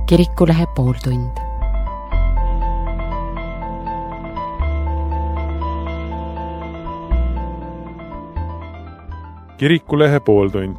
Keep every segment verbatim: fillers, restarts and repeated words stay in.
Kirikulehe pooltund. Kirikulehe pooltund.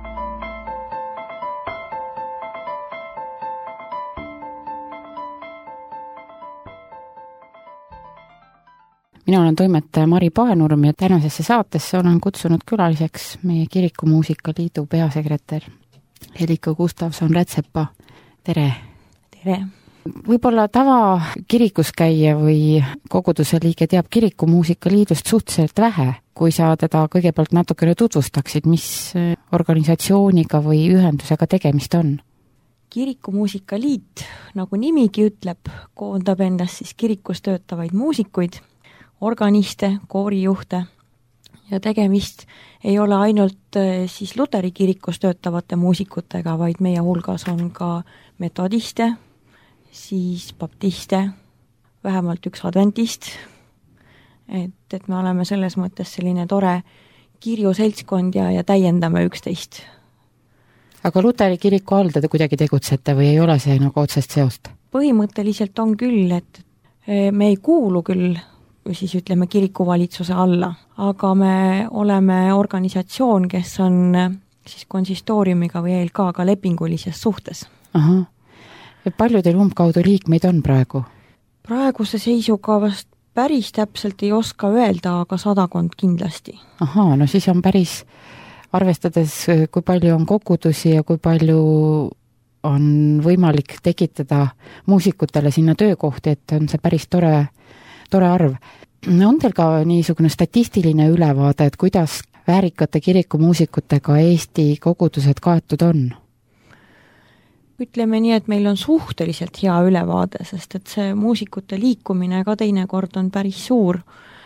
Mina olen toimetaja Mari Paenurm ja tänasesse saatesse olen kutsunud külaliseks meie Kirikumuusika Liidu peasekretär Helika Gustavson-Rätsepa. Tere! Tere! Võib-olla tava kirikus käia või koguduse liige teab Kirikumuusika Liidust suhteliselt vähe, kui sa teda kõigepealt natukene tutvustaksid, mis organisatsiooniga või ühendusega tegemist on? Kirikumuusika Liit, nagu nimigi ütleb, koondab endast siis kirikus töötavaid muusikuid, organiste, koorijuhte ja tegemist ei ole ainult siis Luteri kirikus töötavate muusikutega, vaid meie hulgas on ka metodiste, siis baptiste, vähemalt üks adventist, et, et me oleme selles mõttes selline tore kirjuseltskond ja, ja täiendame üksteist. Aga Luteri kiriku all te kuidagi tegutsete või ei ole see nagu otsest seost? Põhimõtteliselt on küll, et me ei kuulu küll siis ütleme kirikuvalitsuse alla, aga me oleme organisatsioon, kes on siis konsistooriumiga või E L K-ga lepingulises suhtes. Aha. Palju teil umbkaudu liikmeid on praegu? Praeguse seisuga vast päris täpselt ei oska öelda, aga sadakond kindlasti. Ahaa, no siis on päris, arvestades kui palju on kogudusi ja kui palju on võimalik tekitada muusikutele sinna töökohti, et on see päris tore tore arv. On teil ka niisugune statistiline ülevaade, et kuidas väärikate kirikumuusikutega Eesti kogudused kaetud on? Ütleme nii, et meil on suhteliselt hea ülevaade, sest et see muusikute liikumine ka teinekord on päris suur.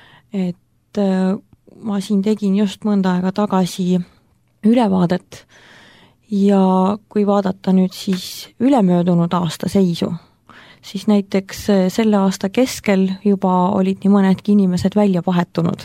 Et ma siin tegin just mõnda aega tagasi ülevaadet ja kui vaadata nüüd siis ülemöödunud aasta seisu, siis näiteks selle aasta keskel juba olid nii mõnedki inimesed välja vahetunud.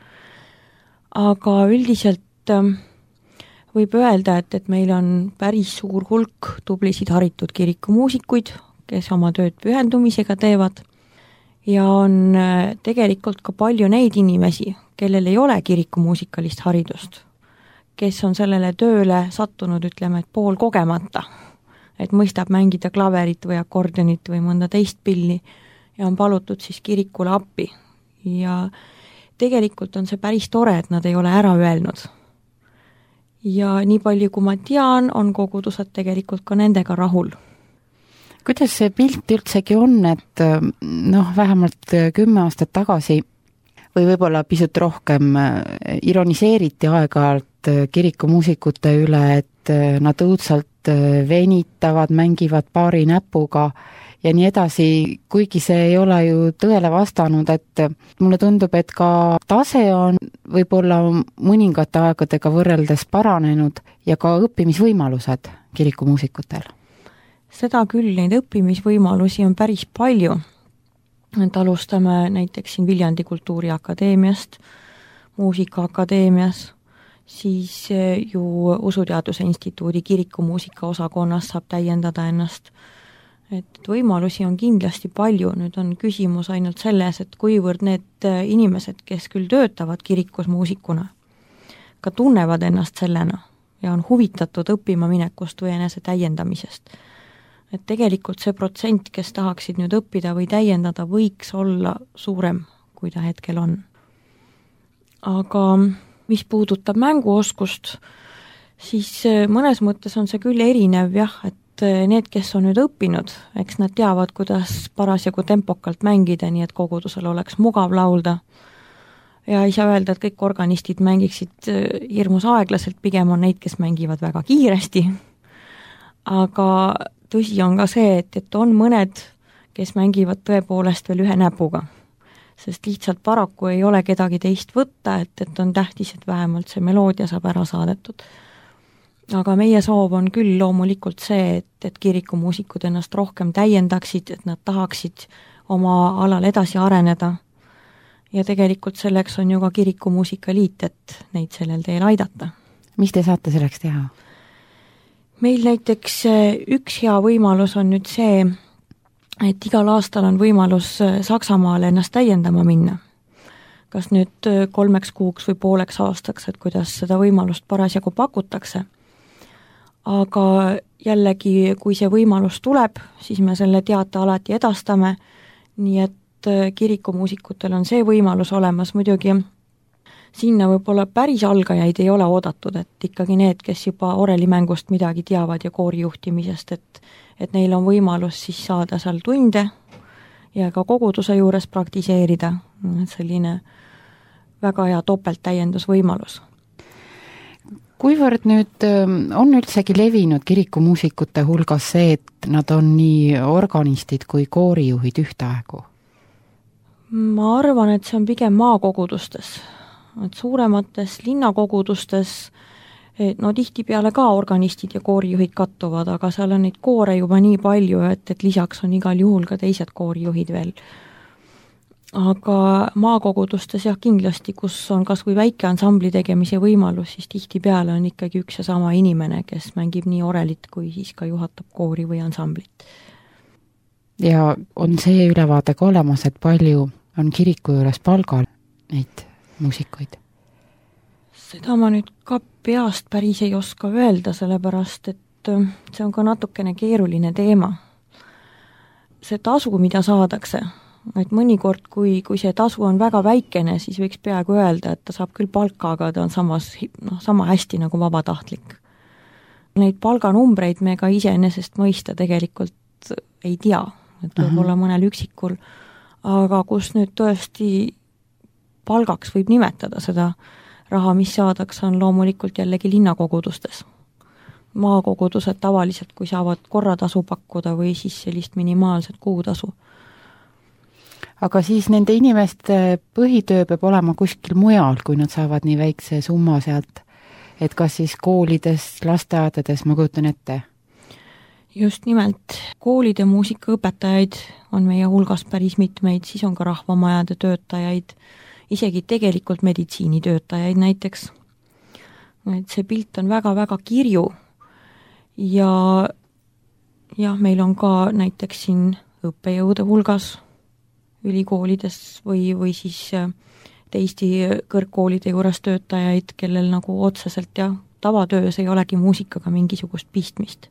Aga üldiselt võib öelda, et, et meil on päris suur hulk tublisid haritud kirikumuusikuid, kes oma tööd pühendumisega teevad ja on tegelikult ka palju neid inimesi, kellel ei ole kirikumuusikalist haridust, kes on sellele tööle sattunud, ütleme, et pool kogemata, et mõistab mängida klaverit või akordionit või mõnda teist pilli ja on palutud siis kirikule appi. Ja tegelikult on see päris tore, et nad ei ole ära öelnud. Ja nii palju, kui ma tean, on kogudused tegelikult ka nendega rahul. Kuidas see pilt üldsegi on, et noh, vähemalt kümme aastat tagasi või võib-olla pisut rohkem ironiseeriti aeg-ajalt kirikumuusikute üle, et nad õudsalt venitavad, mängivad paari näpuga ja nii edasi, kuigi see ei ole ju tõele vastanud, et mulle tundub, et ka tase on võib-olla mõningate aegadega võrreldes paranenud ja ka õppimisvõimalused kirikumuusikutel. Seda küll, neid õppimisvõimalusi on päris palju. Et alustame näiteks siin Viljandi Kultuuriakadeemiast, Muusikaakadeemias, siis ju Usuteaduse Instituudi kirikumuusika osakonnas saab täiendada ennast. Et võimalusi on kindlasti palju, nüüd on küsimus ainult selles, et kuivõrd need inimesed, kes küll töötavad kirikus muusikuna, ka tunnevad ennast sellena ja on huvitatud õppima minekust või enese täiendamisest. Et tegelikult see protsent, kes tahaksid nüüd õppida või täiendada, võiks olla suurem, kui ta hetkel on. Aga mis puudutab mänguoskust, siis mõnes mõttes on see küll erinev jah, et need, kes on nüüd õppinud, eks nad teavad, kuidas parasjagu tempokalt mängida, nii et kogudusel oleks mugav laulda. Ja ei saa öelda, et kõik organistid mängiksid hirmus aeglaselt, pigem on neid, kes mängivad väga kiiresti. Aga tõsi on ka see, et, et on mõned, kes mängivad tõepoolest veel ühe näpuga. Sest lihtsalt paraku ei ole kedagi teist võtta, et, et on tähtis, et vähemalt see meloodia saab ära saadetud. Aga meie soov on küll loomulikult see, et, et kirikumuusikud ennast rohkem täiendaksid, et nad tahaksid oma alal edasi areneda. Ja tegelikult selleks on ju ka Kirikumuusika Liit, et neid sellel teel aidata. Mis te saate selleks teha? meil näiteks üks hea võimalus on nüüd see, et igal aastal on võimalus Saksamaale ennast täiendama minna. Kas nüüd kolmeks kuuks või pooleks aastaks, et kuidas seda võimalust parasjagu pakutakse. Aga jällegi, kui see võimalus tuleb, siis me selle teate alati edastame, nii et kirikumuusikutel on see võimalus olemas, muidugi sinna võib-olla päris algajaid ei ole oodatud, et ikkagi need, kes juba orelimängust midagi teavad ja koorijuhtimisest, et, et neil on võimalus siis saada seal tunde ja ka koguduse juures praktiseerida, selline väga hea topelttäiendusvõimalus. Kuivõrd nüüd on üldsegi levinud kirikumuusikute hulgas see, et nad on nii organistid kui koorijuhid ühtaegu? Ma arvan, et see on pigem maakogudustes. Et suuremates linnakogudustes no tihtipeale ka organistid ja koorijuhid kattuvad, aga seal on neid koore juba nii palju, et, et lisaks on igal juhul ka teised koorijuhid veel. Aga maakogudustes jah kindlasti, kus on kas või väike ansambli tegemise võimalus, siis tihtipeale on ikkagi üks ja sama inimene, kes mängib nii orelit, kui siis ka juhatab koori või ansamblit. Ja on see ülevaade ka olemas, et palju on kiriku juures palgal neid muusikuid? Seda ma nüüd ka peast päris ei oska öelda, sellepärast et see on ka natukene keeruline teema. See tasu, mida saadakse, et mõnikord, kui, kui see tasu on väga väikene, siis võiks peaaegu öelda, et ta saab küll palka, aga ta on samas, no, sama hästi nagu vabatahtlik. Neid palganumbreid me ka iseenesest mõista tegelikult ei tea, et võib-olla mõnel üksikul, aga kus nüüd tõesti palgaks võib nimetada seda raha, mis saadaks, on loomulikult jällegi linnakogudustes. Maakogudused tavaliselt, kui saavad korratasu pakkuda või siis sellist minimaalset kuutasu. Aga siis nende inimeste põhitöö peab olema kuskil mujal, kui nad saavad nii väikse summa sealt, et kas siis koolides, lasteaedades, ma kujutan ette? Just nimelt, koolide muusikaõpetajaid on meie hulgas päris mitmeid, siis on ka rahvamajade töötajaid, isegi tegelikult meditsiinitöötajaid näiteks. Et see pilt on väga-väga kirju ja jah, meil on ka näiteks siin õppejõude hulgas ülikoolides või, või siis teiste kõrgkoolide juures töötajaid, kellel nagu otseselt ja tavatöös ei olegi muusikaga mingisugust pistmist.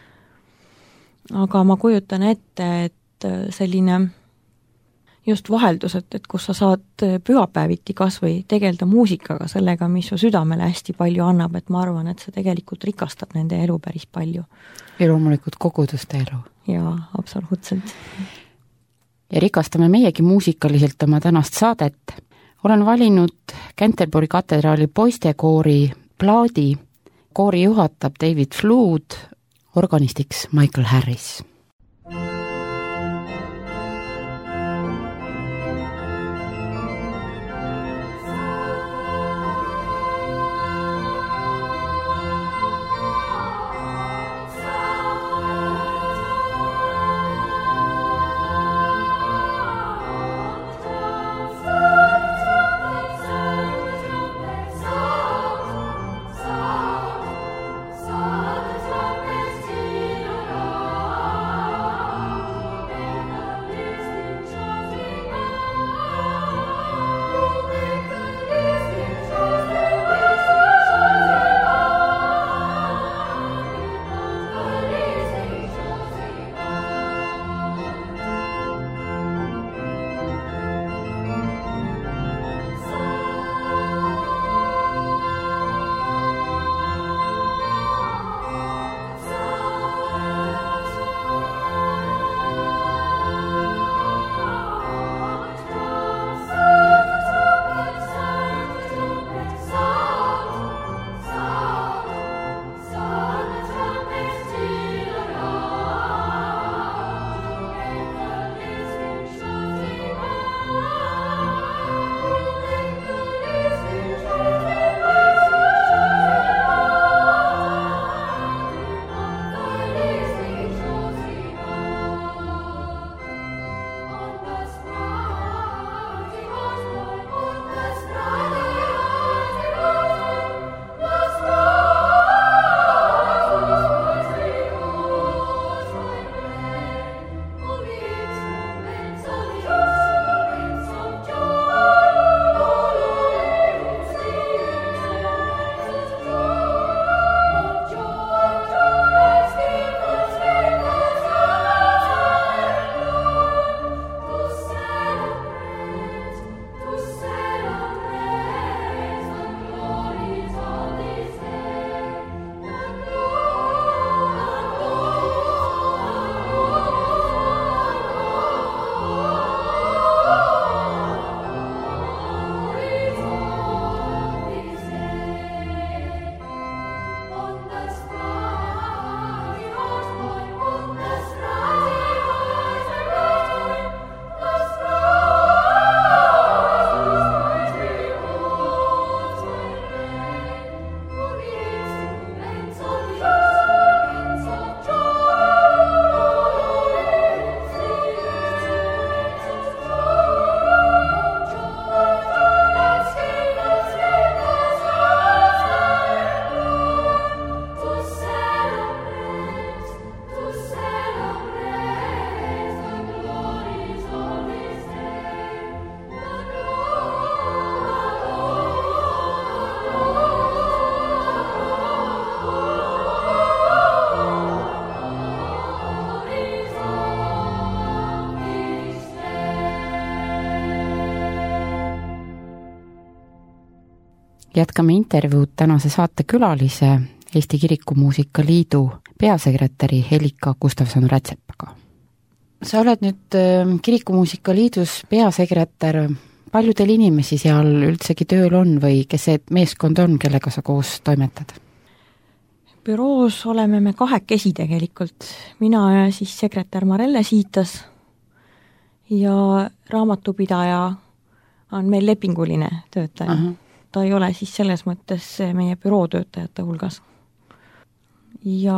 Aga ma kujutan ette, et selline just vaheldus, et, et kus sa saad pühapäeviti kas või tegelda muusikaga sellega, mis su südamele hästi palju annab, et ma arvan, et see tegelikult rikastab nende elu päris palju. Ja loomulikult koguduste elu. Jaa, absoluutselt. Ja rikastame meiegi muusikaliselt oma tänast saadet. Olen valinud Canterbury katedraali poistekoori plaadi. Koori juhatab David Flood, organistiks Michael Harris. Sa jätkame intervjuud tänase saate külalise Eesti Kirikumuusika Liidu peasekretäri Helika Gustavson-Rätsepaga. Sa oled nüüd Kirikumuusika Liidus peasekretär, palju teil inimesi seal üldsegi tööl on või kes see meeskond on, kellega sa koos toimetad? Büroos oleme me kahekesi tegelikult, mina ja siis sekretär Marelle Siitas ja raamatupidaja on meil lepinguline töötaja. Aha. Ta ei ole siis selles mõttes meie büroo töötajate hulgas. Ja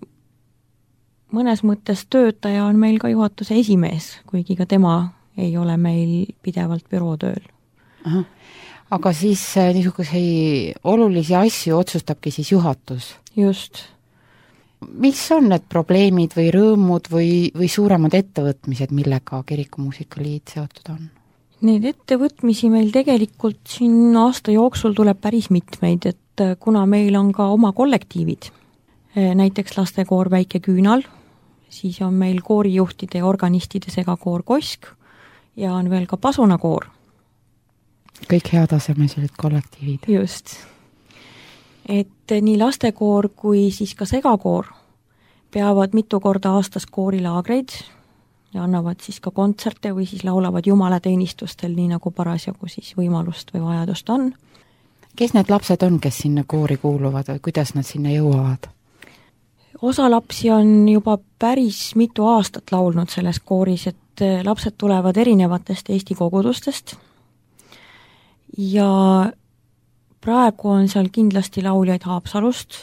mõnes mõttes töötaja on meil ka juhatuse esimees, kuigi ka tema ei ole meil pidevalt büroo tööl. Aha. Aga siis niisuguseid olulisi asju otsustabki siis juhatus? Just. Mis on need probleemid või rõõmud või, või suuremad ettevõtmised, millega Kirikumuusika Liit seotud on? Need ettevõtmisi meil tegelikult siin aasta jooksul tuleb päris mitmeid, et kuna meil on ka oma kollektiivid, näiteks lastekoor Väike Küünal, siis on meil koorijuhtide ja organistide segakoor Kosk ja on veel ka pasunakoor. Kõik heatasemelised kollektiivid. Just. Et nii lastekoor kui siis ka segakoor peavad mitu korda aastas koorilaagreid ja annavad siis ka kontserte või siis laulavad jumalateenistustel, nii nagu parasjagu siis võimalust või vajadust on. Kes need lapsed on, kes sinna koori kuuluvad või kuidas nad sinna jõuavad? Osa lapsi on juba päris mitu aastat laulnud selles kooris, et lapsed tulevad erinevatest Eesti kogudustest ja praegu on seal kindlasti lauljaid Haapsalust,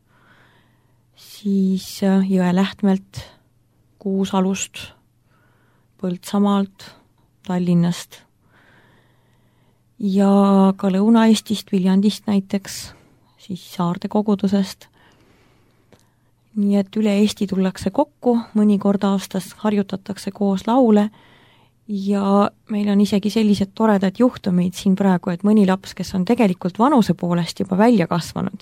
siis Jõelähtmelt, Kuusalust, Põltsamaalt, Tallinnast ja ka Lõuna-Eestist, Viljandist näiteks, siis Saarde kogudusest. Nii et üle Eesti tullakse kokku, mõnikord aastas harjutatakse koos laule ja meil on isegi sellised toredad juhtumid siin praegu, et mõni laps, kes on tegelikult vanuse poolest juba välja kasvanud,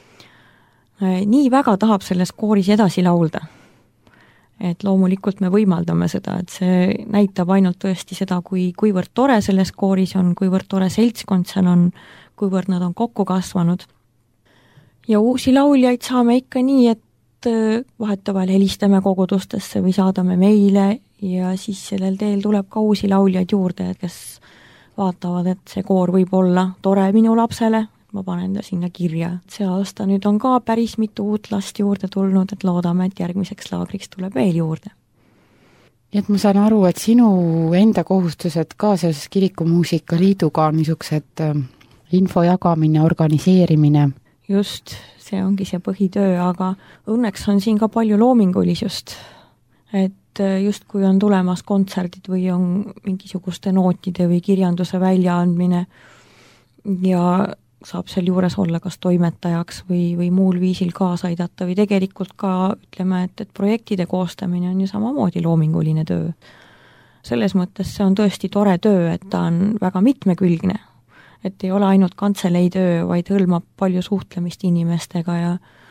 nii väga tahab selles kooris edasi laulda. Et loomulikult me võimaldame seda, et see näitab ainult tõesti seda, kui, kuivõrd tore selles kooris on, kuivõrd tore seltskond seal on, kuivõrd nad on kokku kasvanud. Ja uusi lauljaid saame ikka nii, et vahetevahel helistame kogudustesse või saadame meile ja siis sellel teel tuleb ka uusi lauljaid juurde, et kes vaatavad, et see koor võib olla tore minu lapsele, ma panen ta sinna kirja. See aasta nüüd on ka päris mitu uut last juurde tulnud, et loodame, et järgmiseks laagriks tuleb veel juurde. Nii et ma saan aru, et sinu enda kohustused ka seoses Kirikumuusika Liiduga on niisugused info jagamine, organiseerimine. Just, see ongi see põhitöö, aga õnneks on siin ka palju loomingulisust, et just kui on tulemas kontserdid või on mingisuguste nootide või kirjanduse väljaandmine ja saab seal juures olla kas toimetajaks või, või muul viisil kaasa aidata või tegelikult ka ütleme, et, et projektide koostamine on ju samamoodi loominguline töö. Selles mõttes see on tõesti tore töö, et ta on väga mitmekülgne. Et ei ole ainult kantseleitöö, vaid hõlmab palju suhtlemist inimestega ja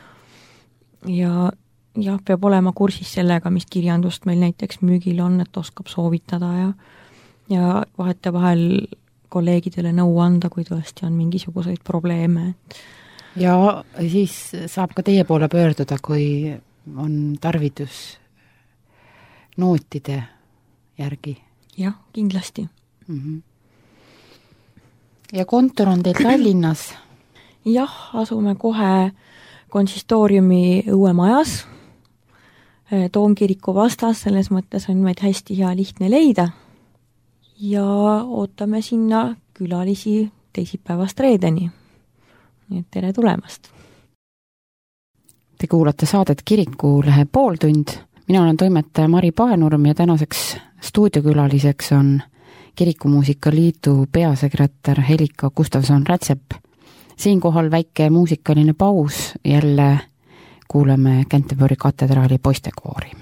ja jah, peab olema kursis sellega, mis kirjandust meil näiteks müügil on, et oskab soovitada ja ja vahetevahel kolleegidele nõu anda, kui tõesti on mingisuguseid probleeme. Ja siis saab ka teie poole pöörduda, kui on tarvidus nootide järgi? Jah, kindlasti. Mhm. Ja kontor on teil Tallinnas? Jah, asume kohe konsistooriumi õuemajas, Toomkiriku vastas, selles mõttes on meid hästi hea lihtne leida ja ootame sinna külalisi teisipäevast reedeni. Nii et tere tulemast! Te kuulate saadet Kirikulehe Pooltund. Mina olen toimetaja Mari Paenurm ja tänaseks stuudiokülaliseks on Kirikumuusika Liidu peasekretär Helika Gustavson-Rätsep. Siinkohal väike muusikaline paus, jälle kuuleme Canterbury katedraali poistekoori.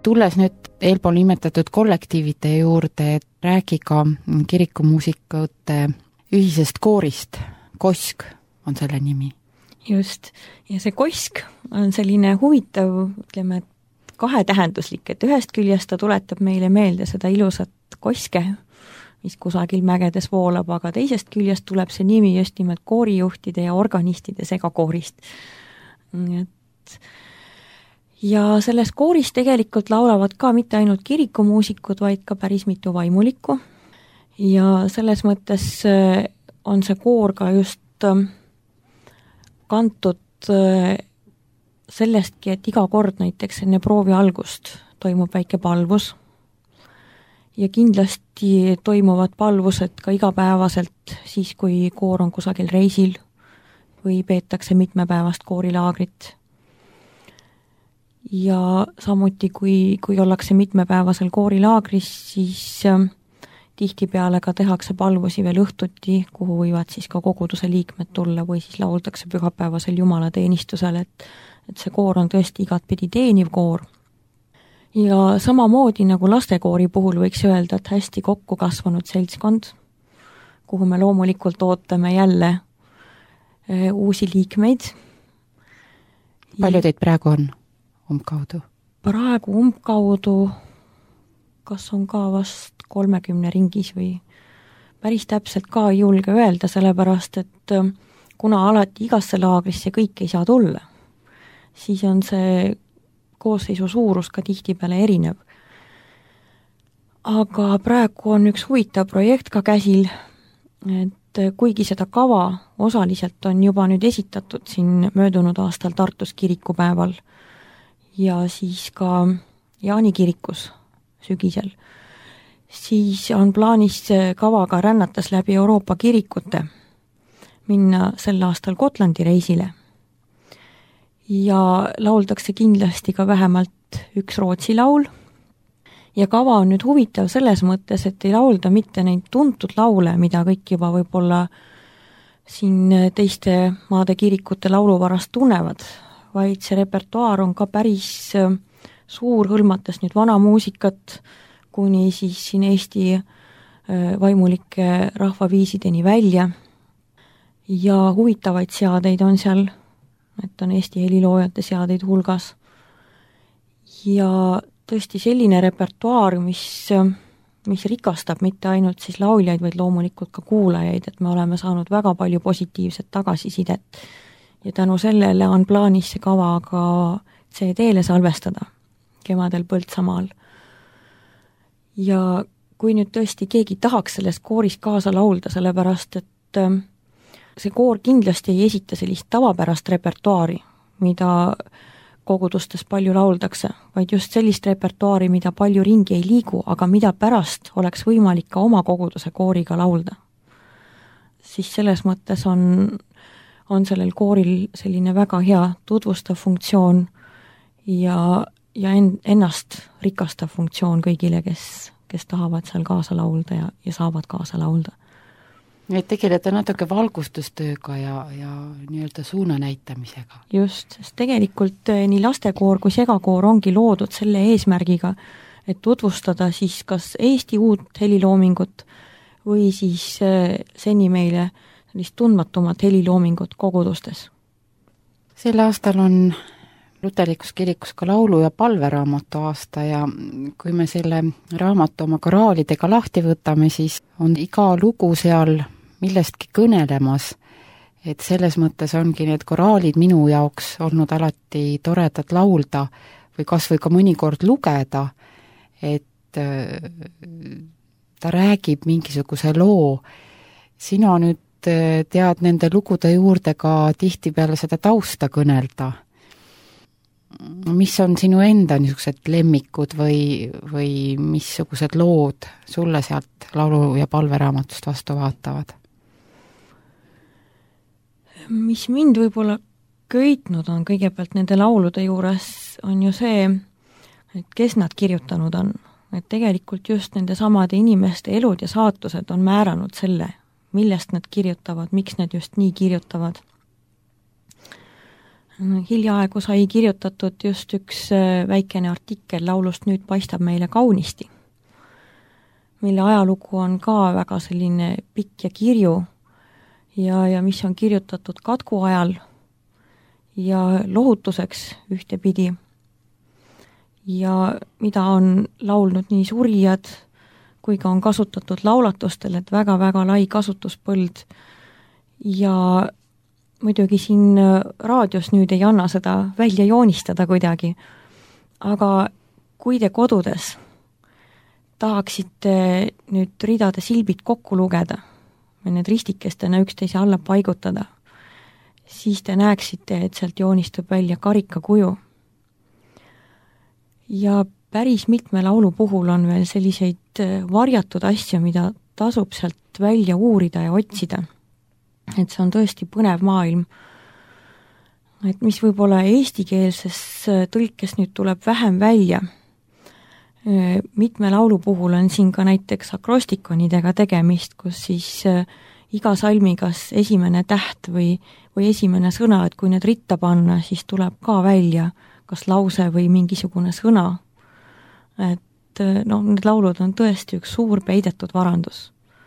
tulles nüüd eelpool nimetatud kollektiivide juurde, et räägi ka kirikumuusikute ühisest koorist, Kosk on selle nimi. Just, ja see Kosk on selline huvitav, ütleme, kahetähenduslik, et ühest küljest ta tuletab meile meelde seda ilusat koske, mis kusagil mägedes voolab, aga teisest küljest tuleb see nimi just nimelt koorijuhtide ja organistide segakoorist. Et ja selles kooris tegelikult laulavad ka mitte ainult kirikumuusikud, vaid ka päris mitu vaimulikku. Ja selles mõttes on see koor ka just kantud sellestki, et iga kord näiteks enne proovi algust toimub väike palvus ja kindlasti toimuvad palvused ka igapäevaselt siis, kui koor on kusagil reisil või peetakse mitmepäevast koorilaagrit. Ja samuti, kui, kui ollakse mitmepäevasel koorilaagris, siis tihtipeale ka tehakse palvusi veel õhtuti, kuhu võivad siis ka koguduse liikmed tulla või siis lauldakse pühapäevasel jumalateenistusel, et, et see koor on tõesti igatpidi teeniv koor. Ja samamoodi nagu lastekoori puhul võiks öelda, et hästi kokku kasvanud seltskond, kuhu me loomulikult ootame jälle e, uusi liikmeid. Palju teid praegu on umbkaudu? Praegu umbkaudu kas on ka vast kolmekümne ringis või päris täpselt ka ei julge öelda, sellepärast et kuna alati igasse laagrisse kõik ei saa tulla, siis on see koosseisu suurus ka tihtipeale erinev. Aga praegu on üks huvitav projekt ka käsil, et kuigi seda kava osaliselt on juba nüüd esitatud siin möödunud aastal Tartus kirikupäeval ja siis ka Jaani kirikus sügisel, siis on plaanis kavaga rännates läbi Euroopa kirikute minna sel aastal Gotlandi reisile. Ja lauldakse kindlasti ka vähemalt üks Rootsi laul. Ja kava on nüüd huvitav selles mõttes, et ei laulda mitte neid tuntud laule, mida kõik juba võib-olla siin teiste maade kirikute lauluvarast tunnevad, vaid see repertuaar on ka päris suur, hõlmates nüüd vana muusikat kuni siis siin Eesti vaimulike rahvaviisideni välja. Ja huvitavaid seadeid on seal, et on Eesti heliloojate seadeid hulgas. Ja tõesti selline repertuaar, mis, mis rikastab mitte ainult siis lauljaid, vaid loomulikult ka kuulajaid, et me oleme saanud väga palju positiivset tagasisidet. Ja tänu sellele on plaanis see kava ka C D-le salvestada kevadel Põltsamaal. Ja kui nüüd tõesti keegi tahaks selles kooris kaasa laulda, sellepärast et see koor kindlasti ei esita sellist tavapärast repertuaari, mida kogudustes palju lauldakse, vaid just sellist repertuaari, mida palju ringi ei liigu, aga mida pärast oleks võimalik ka oma koguduse kooriga laulda. Siis selles mõttes on, on sellel kooril selline väga hea tutvustav funktsioon ja ja ennast rikastav funktsioon kõigile, kes, kes tahavad seal kaasa laulda ja, ja saavad kaasa laulda. Et tegeleda natuke valgustustööga ja, ja nii-öelda suuna näitamisega. Just, sest tegelikult nii lastekoor kui segakoor ongi loodud selle eesmärgiga, et tutvustada siis kas Eesti uut heliloomingut või siis seni meile sellist tundmatumat heliloomingut kogudustes. Sel aastal on Luterlikus kirikus ka laulu- ja palveraamatu aasta ja kui me selle raamatu oma koraalidega lahti võtame, siis on iga lugu seal millestki kõnelemas, et selles mõttes ongi need koraalid minu jaoks olnud alati toredad laulda või kas või ka mõnikord lugeda, et ta räägib mingisuguse loo. Sina nüüd tead nende lugude juurde ka tihtipeale seda tausta kõnelda. Mis on sinu enda niisugused lemmikud või, või missugused lood sulle sealt laulu- ja palveraamatust vastu vaatavad? Mis mind võib-olla köitnud on kõigepealt nende laulude juures, on ju see, et kes nad kirjutanud on. Et tegelikult just nende samade inimeste elud ja saatused on määranud selle, millest nad kirjutavad, miks nad just nii kirjutavad. hiljaaegu sai kirjutatud just üks väikene artikkel laulust Nüüd paistab meile kaunisti, mille ajalugu on ka väga selline pikk ja kirju ja, ja mis on kirjutatud katku ajal ja lohutuseks ühtepidi ja mida on laulnud nii surijad, kui ka on kasutatud laulatustel, et väga-väga lai kasutuspõld ja muidugi siin raadios nüüd ei anna seda välja joonistada kuidagi, aga kui te kodudes tahaksite nüüd ridade silbid kokku lugeda või need ristikestena üksteise alla paigutada, siis te näeksite, et sealt joonistub välja karikakuju. Ja päris mitme laulu puhul on veel selliseid varjatud asju, mida tasub sealt välja uurida ja otsida. Et see on tõesti põnev maailm. Et mis võib-olla eestikeelses tõlkes nüüd tuleb vähem välja. Mitme laulu puhul on siin ka näiteks akrostikonidega tegemist, kus siis iga salmi kas esimene täht või, või esimene sõna, et kui need ritta panna, siis tuleb ka välja kas lause või mingisugune sõna. Et no, need laulud on tõesti üks suur peidetud varandus.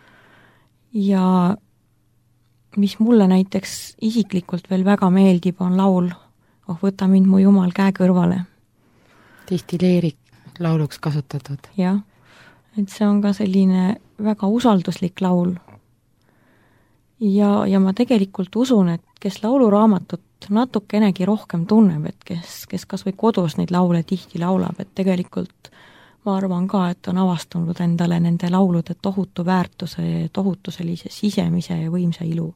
Ja mis mulle näiteks isiklikult veel väga meeldib, on laul Oh, võta mind mu jumal käe kõrvale. Distilleerik lauluks kasutatud. Jah, et see on ka selline väga usalduslik laul. Ja, ja ma tegelikult usun, et kes lauluraamatut natukenegi rohkem tunneb, et kes, kes kas või kodus neid laule tihti laulab, et tegelikult ma arvan ka, et on avastanud endale nende laulude tohutu väärtuse ja tohutu sellise sisemise ja võimsa ilu.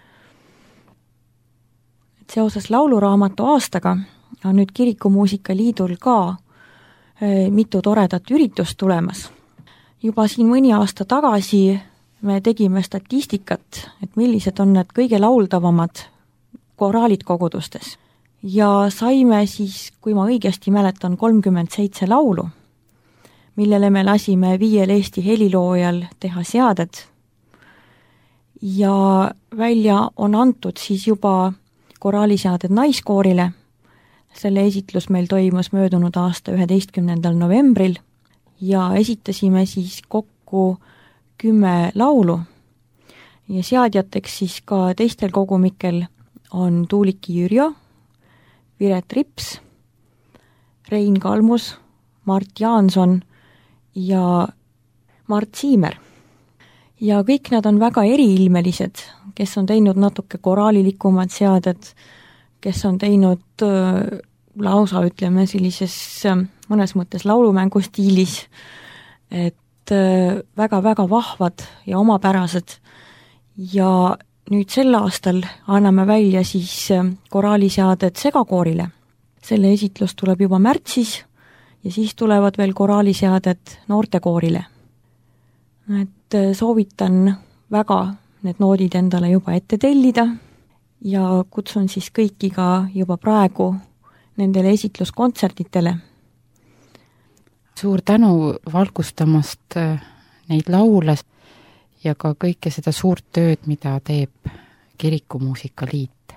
Et seoses lauluraamatu aastaga on nüüd Kirikumuusika Liidul ka e, mitu toredat üritust tulemas. Juba siin mõni aasta tagasi me tegime statistikat, et millised on need kõige lauldavamad koraalid kogudustes. Ja saime siis, kui ma õigesti mäletan, kolmkümmend seitse laulu, millele me lasime viiel Eesti heliloojal teha seaded. Ja välja on antud siis juba koraaliseaded naiskoorile. Selle esitlus meil toimus möödunud aasta üheteistkümnendal novembril ja esitasime siis kokku kümme laulu. Ja seadjateks siis ka teistel kogumikel on Tuuliki Jürjo, Piret Rips, Rein Kalmus, Mart Jaanson ja Mart Siimer. Ja kõik nad on väga eriilmelised, kes on teinud natuke koraalilikumad seaded, kes on teinud äh, lausa, ütleme, sellises äh, mõnes mõttes laulumängu stiilis, et äh, väga-väga vahvad ja omapärased. Ja nüüd sel aastal anname välja siis äh, koraaliseaded segakoorile. Selle esitlus tuleb juba märtsis ja siis tulevad veel koraaliseaded noortekoorile. Et soovitan väga need noodid endale juba ette tellida ja kutsun siis kõiki ka juba praegu nendele esitluskontserditele. Suur tänu valgustamast neid laule ja ka kõike seda suurt tööd, mida teeb Kirikumuusika Liit.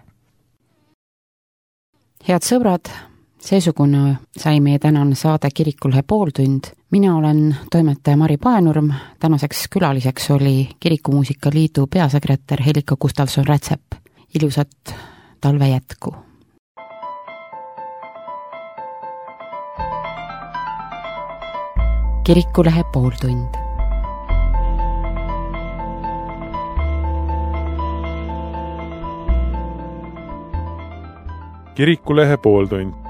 Head sõbrad, seesugune sai meie tänane saade Kirikulehe pooltund. Mina olen toimetaja Mari Paenurm, tänaseks külaliseks oli Kirikumuusika Liidu peasekretär Helika Gustavson-Rätsep. Ilusat talve jätku! Kirikulehe pooltund. Kirikulehe pooltund.